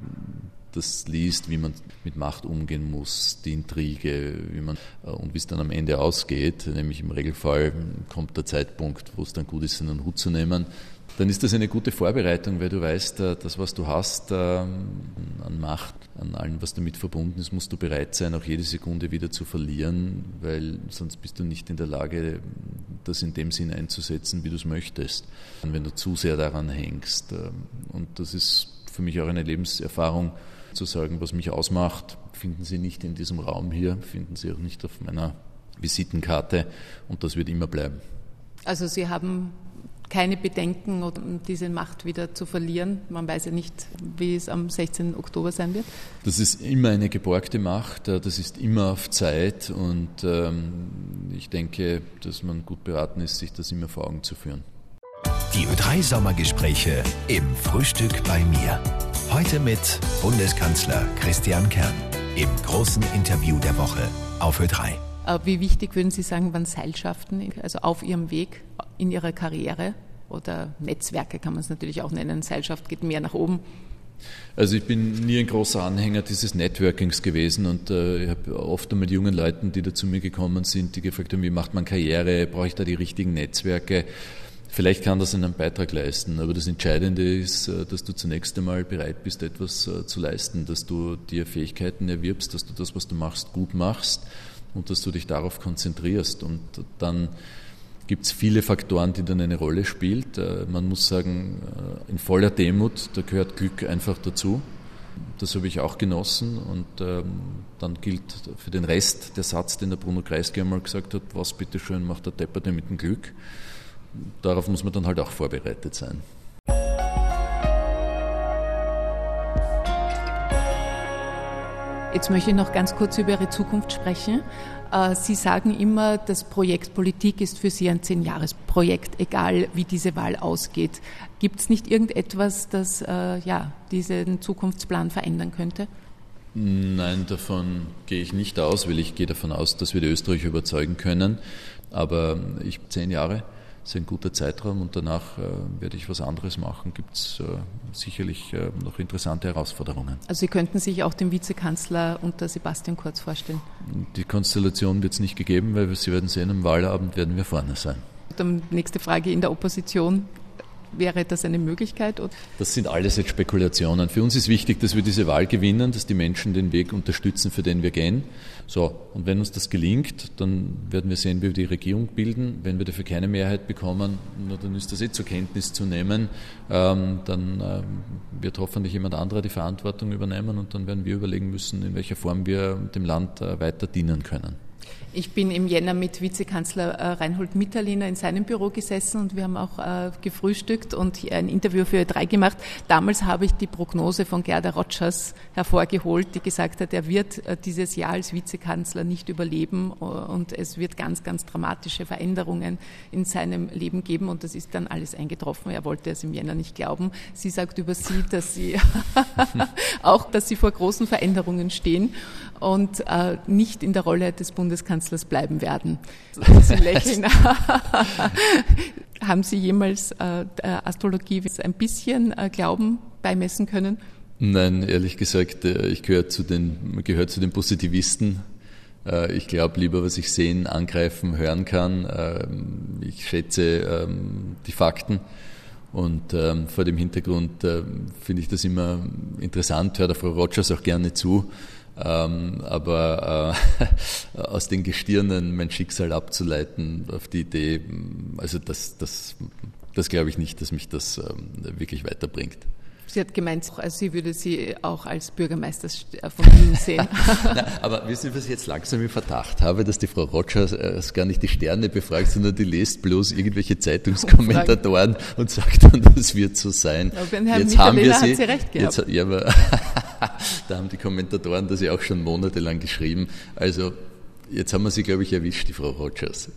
das liest, wie man mit Macht umgehen muss, die Intrige, wie man äh, und wie es dann am Ende ausgeht, nämlich im Regelfall kommt der Zeitpunkt, wo es dann gut ist, einen Hut zu nehmen, dann ist das eine gute Vorbereitung, weil du weißt, das, was du hast an Macht, an allem, was damit verbunden ist, musst du bereit sein, auch jede Sekunde wieder zu verlieren, weil sonst bist du nicht in der Lage, das in dem Sinn einzusetzen, wie du es möchtest. Und wenn du zu sehr daran hängst. Und das ist für mich auch eine Lebenserfahrung, zu sagen, was mich ausmacht, finden Sie nicht in diesem Raum hier, finden Sie auch nicht auf meiner Visitenkarte und das wird immer bleiben. Also Sie haben keine Bedenken, um diese Macht wieder zu verlieren. Man weiß ja nicht, wie es am sechzehnten Oktober sein wird. Das ist immer eine geborgte Macht, das ist immer auf Zeit und ähm, ich denke, dass man gut beraten ist, sich das immer vor Augen zu führen. Die Ö drei Sommergespräche im Frühstück bei mir. Heute mit Bundeskanzler Christian Kern im großen Interview der Woche auf Ö drei. Wie wichtig würden Sie sagen, waren Seilschaften, also auf Ihrem Weg in Ihrer Karriere oder Netzwerke kann man es natürlich auch nennen, Seilschaft geht mehr nach oben? Also ich bin nie ein großer Anhänger dieses Networkings gewesen und äh, ich habe oft einmal jungen Leuten, die da zu mir gekommen sind, die gefragt haben, wie macht man Karriere, brauche ich da die richtigen Netzwerke? Vielleicht kann das einen Beitrag leisten, aber das Entscheidende ist, dass du zunächst einmal bereit bist, etwas zu leisten, dass du dir Fähigkeiten erwirbst, dass du das, was du machst, gut machst und dass du dich darauf konzentrierst. Und dann gibt es viele Faktoren, die dann eine Rolle spielen. Man muss sagen, in voller Demut, da gehört Glück einfach dazu. Das habe ich auch genossen und ähm, dann gilt für den Rest der Satz, den der Bruno Kreisky einmal gesagt hat, was bitteschön macht der Depperte mit dem Glück? Darauf muss man dann halt auch vorbereitet sein. Jetzt möchte ich noch ganz kurz über Ihre Zukunft sprechen. Sie sagen immer, das Projekt Politik ist für Sie ein Zehn-Jahres-Projekt, egal wie diese Wahl ausgeht. Gibt es nicht irgendetwas, das äh, ja, diesen Zukunftsplan verändern könnte? Nein, davon gehe ich nicht aus, weil ich gehe davon aus, dass wir die Österreicher überzeugen können. Aber ich zehn Jahre. Das ist ein guter Zeitraum und danach äh, werde ich was anderes machen. Gibt es äh, sicherlich äh, noch interessante Herausforderungen. Also Sie könnten sich auch den Vizekanzler unter Sebastian Kurz vorstellen? Die Konstellation wird es nicht gegeben, weil Sie werden sehen, am Wahlabend werden wir vorne sein. Dann nächste Frage in der Opposition. Wäre das eine Möglichkeit? Oder? Das sind alles jetzt Spekulationen. Für uns ist wichtig, dass wir diese Wahl gewinnen, dass die Menschen den Weg unterstützen, für den wir gehen. So, und wenn uns das gelingt, dann werden wir sehen, wie wir die Regierung bilden. Wenn wir dafür keine Mehrheit bekommen, na, dann ist das eh zur Kenntnis zu nehmen. Ähm, dann ähm, wird hoffentlich jemand anderer die Verantwortung übernehmen und dann werden wir überlegen müssen, in welcher Form wir dem Land äh, weiter dienen können. Ich bin im Jänner mit Vizekanzler Reinhold Mitterlehner in seinem Büro gesessen und wir haben auch äh, gefrühstückt und ein Interview für Ö drei gemacht. Damals habe ich die Prognose von Gerda Rogers hervorgeholt, die gesagt hat, er wird äh, dieses Jahr als Vizekanzler nicht überleben und es wird ganz, ganz dramatische Veränderungen in seinem Leben geben und das ist dann alles eingetroffen. Er wollte es im Jänner nicht glauben. Sie sagt über Sie, dass Sie auch, dass Sie vor großen Veränderungen stehen und äh, nicht in der Rolle des Bundeskanzlers bleiben werden. Sie lächeln. Haben Sie jemals äh, der Astrologie ein bisschen äh, Glauben beimessen können? Nein, ehrlich gesagt, ich gehöre zu den, gehöre zu den Positivisten. Ich glaube lieber, was ich sehen, angreifen, hören kann. Ich schätze die Fakten. Und ähm, vor dem Hintergrund äh, finde ich das immer interessant, höre der Frau Rogers auch gerne zu, ähm, aber äh, aus den Gestirnen mein Schicksal abzuleiten auf die Idee, also das, das, das glaube ich nicht, dass mich das ähm, wirklich weiterbringt. Sie hat gemeint, also sie würde Sie auch als Bürgermeister von Wien sehen. Nein, aber wissen Sie, was ich jetzt langsam im Verdacht habe, dass die Frau Rogers äh, gar nicht die Sterne befragt, sondern die liest bloß irgendwelche Zeitungskommentatoren Umfragen. Und sagt dann, das wird so sein. Aber bei Herrn jetzt haben wir hat sie, sie recht gehabt. Jetzt, ja, aber da haben die Kommentatoren das ja auch schon monatelang geschrieben. Also jetzt haben wir sie, glaube ich, erwischt, die Frau Rogers.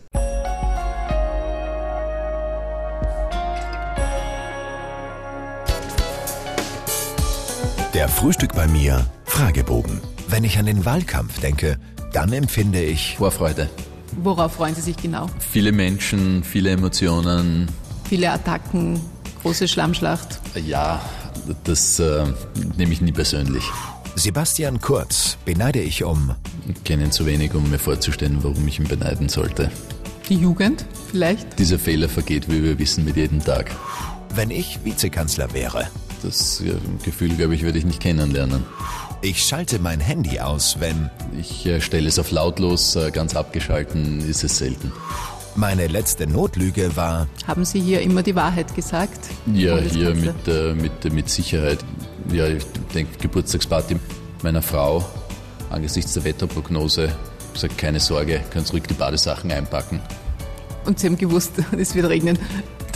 Der Frühstück bei mir Fragebogen. Wenn ich an den Wahlkampf denke, dann empfinde ich Vorfreude. Worauf freuen Sie sich genau? Viele Menschen, viele Emotionen. Viele Attacken, große Schlammschlacht. Ja, das äh, nehme ich nie persönlich. Sebastian Kurz beneide ich um. Ich kenne ihn zu wenig, um mir vorzustellen, warum ich ihn beneiden sollte. Die Jugend vielleicht? Dieser Fehler vergeht, wie wir wissen, mit jedem Tag. Wenn ich Vizekanzler wäre. Das Gefühl, glaube ich, werde ich nicht kennenlernen. Ich schalte mein Handy aus, wenn... Ich äh, stelle es auf lautlos, äh, ganz abgeschalten ist es selten. Meine letzte Notlüge war... Haben Sie hier immer die Wahrheit gesagt? Ja, hier mit, äh, mit, mit Sicherheit. Ja, ich denke, Geburtstagsparty meiner Frau, angesichts der Wetterprognose, sagt, keine Sorge, kannst ruhig die Badesachen einpacken. Und Sie haben gewusst, es wird regnen.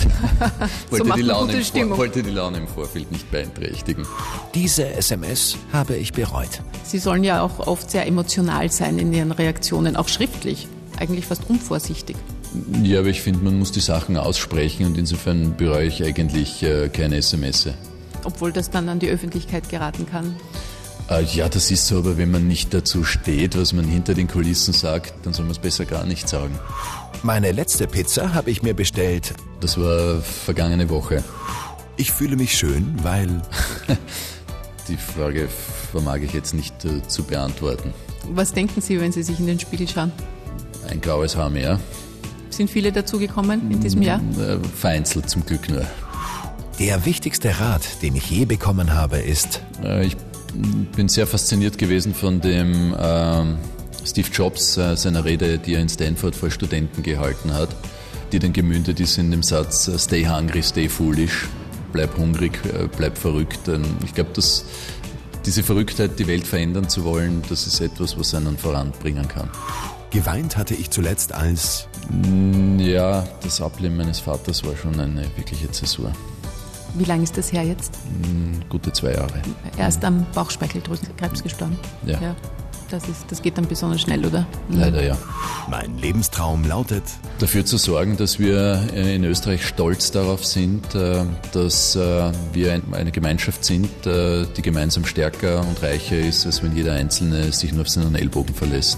wollte, so die Laune im Stimmung. Vor- wollte die Laune im Vorfeld nicht beeinträchtigen. Diese S M S habe ich bereut. Sie sollen ja auch oft sehr emotional sein in Ihren Reaktionen, auch schriftlich. Eigentlich fast unvorsichtig. Ja, aber ich finde, man muss die Sachen aussprechen und insofern bereue ich eigentlich äh, keine S M S. Obwohl das dann an die Öffentlichkeit geraten kann. Äh, ja, das ist so, aber wenn man nicht dazu steht, was man hinter den Kulissen sagt, dann soll man es besser gar nicht sagen. Meine letzte Pizza habe ich mir bestellt. Das war vergangene Woche. Ich fühle mich schön, weil... Die Frage vermag ich jetzt nicht äh, zu beantworten. Was denken Sie, wenn Sie sich in den Spiegel schauen? Ein graues Haar mehr. Sind viele dazugekommen in diesem Jahr? Äh, vereinzelt zum Glück nur. Der wichtigste Rat, den ich je bekommen habe, ist... Äh, ich bin sehr fasziniert gewesen von dem ähm, Steve Jobs, äh, seiner Rede, die er in Stanford vor Studenten gehalten hat, die dann gemündet ist in dem Satz Stay hungry, stay foolish. Bleib hungrig, äh, bleib verrückt. Ähm, ich glaube, dass diese Verrücktheit, die Welt verändern zu wollen, das ist etwas, was einen voranbringen kann. Geweint hatte ich zuletzt als... Ja, das Ableben meines Vaters war schon eine wirkliche Zäsur. Wie lange ist das her jetzt? Gute zwei Jahre. Er ist am Bauchspeicheldrüsenkrebs gestorben. Ja. ja. Das, ist, das geht dann besonders schnell, oder? Leider ja. Mein Lebenstraum lautet... Dafür zu sorgen, dass wir in Österreich stolz darauf sind, dass wir eine Gemeinschaft sind, die gemeinsam stärker und reicher ist, als wenn jeder Einzelne sich nur auf seinen Ellbogen verlässt.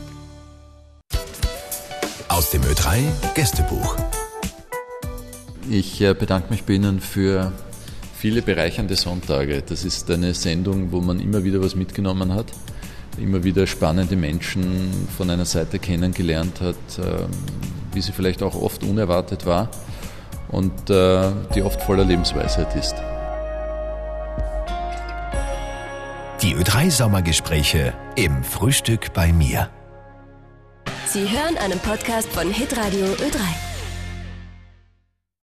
Aus dem Ö drei Gästebuch. Ich bedanke mich bei Ihnen für viele bereichernde Sonntage. Das ist eine Sendung, wo man immer wieder was mitgenommen hat, immer wieder spannende Menschen von einer Seite kennengelernt hat, wie sie vielleicht auch oft unerwartet war und die oft voller Lebensweisheit ist. Die Ö drei Sommergespräche im Frühstück bei mir. Sie hören einen Podcast von Hitradio Ö drei.